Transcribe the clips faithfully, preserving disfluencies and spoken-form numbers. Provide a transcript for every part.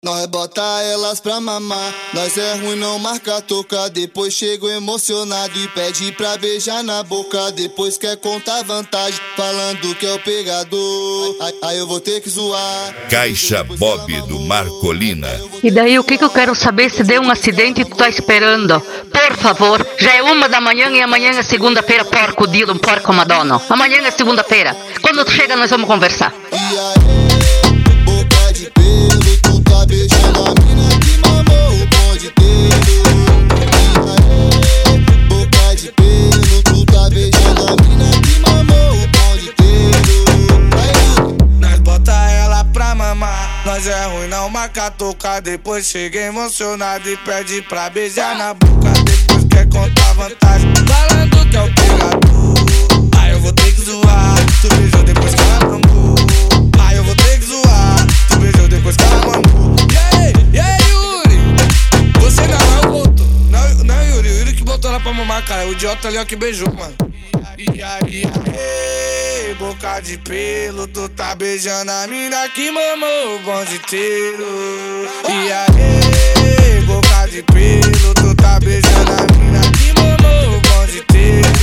Nós bota elas pra mamar, nós é ruim, não marca toca. Depois chego emocionado e pede pra beijar na boca. Depois quer contar vantagem, falando que é o pegador. Aí, aí eu vou ter que zoar. Caixa Bob do Marcolina. E daí o que que eu quero saber se deu um acidente e tu tá esperando? Por favor, já é uma da manhã e amanhã é segunda-feira, porco Dilo, porco Madonna. Amanhã é segunda-feira. Quando tu chega nós vamos conversar. E aí, boca de pelo, tu tá beijando a mina que mamou o bonde inteiro. E aí, boca de pelo, tu tá beijando a mina que mamou o bonde inteiro. Aí, nós bota ela pra mamar, nós é ruim, não marca tocar. Depois chega emocionado e pede pra beijar na boca. Depois quer contar vantagem, falando que é o pegador. Aí eu vou ter que zoar, tu beijou depois que ela mamou. Aí eu vou ter que zoar, tu beijou depois que ela mamou. E aí, e aí, Yuri? Você não é o botou. Não, não, Yuri, o Yuri que botou ela pra mamar, cara. O idiota ali, ó, que beijou, mano. E aí, e aí, boca de pelo, tu tá beijando a mina que mamou o bonde inteiro. E aí, boca de pelo, tu tá beijando a mina que mamou o bonde inteiro.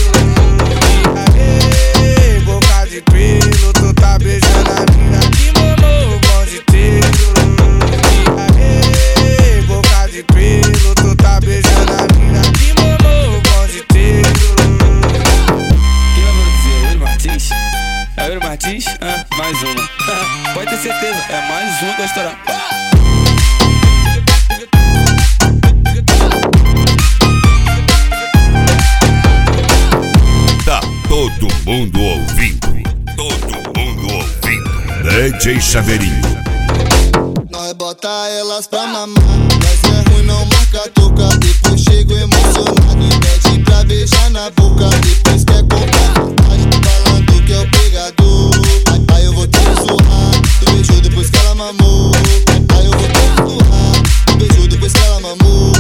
E aí, boca de pelo, tu tá beijando a mina que mamou o bonde inteiro. E aí, boca de pelo, tu tá beijando a mina que mamou o bonde inteiro. Quem vai produzir? É Yuri Martins? É Yuri Martins? Ah, mais uma. Pode ter certeza, é mais uma que vai estourar. Tá todo mundo ouvindo. Todo mundo ouvindo. D J Chaveirinho. nós bota elas pra mamar, nós é ruim, não marca toca. Depois chego emocionado e pede pra beijar na boca. Depois quer contar vantagem, falando que é o pegador. Aí, aí eu vou ter que zoar, tu beijou depois que ela mamou. Aí eu vou ter que zoar, tu beijou depois que ela mamou.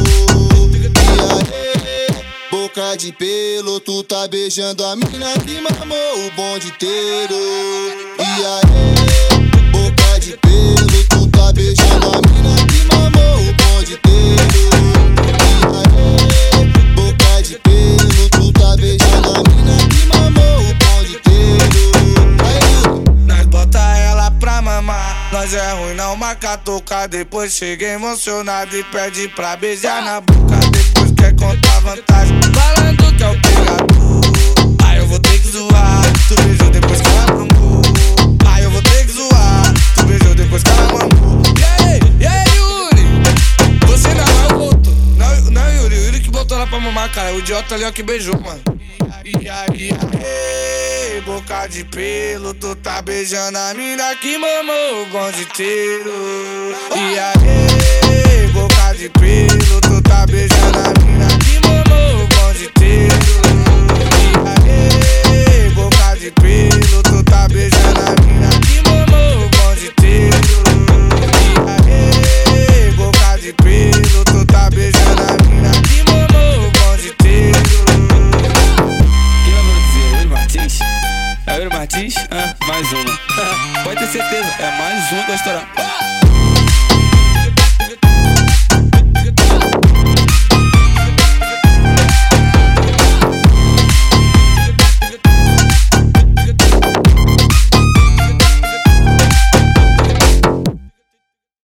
E aí, boca de pelo, tu tá beijando a mina que mamou o bonde inteiro. E aí, boca de pelo, tu tá beijando a mina que mamou o bonde inteiro. E aí, boca de pelo, tu tá beijando a mina que mamou o bonde inteiro. Aí, nós bota ela pra mamar, nós é ruim, não marca tocar. Depois chega emocionado e pede pra beijar na boca. Depois quer contar vantagem, falando que é o pegador. Aí eu vou ter que zoar, tu beijou depois que ela mamou. Aí eu vou ter que zoar, tu beijou depois que ela mamou. E aí, e aí, Yuri? Você não é o botou. Não, não, Yuri, o Yuri que botou ela pra mamar, cara. O idiota ali, ó, que beijou, mano. E aí, e aí, boca de pelo, tu tá beijando a mina que mamou o bonde inteiro.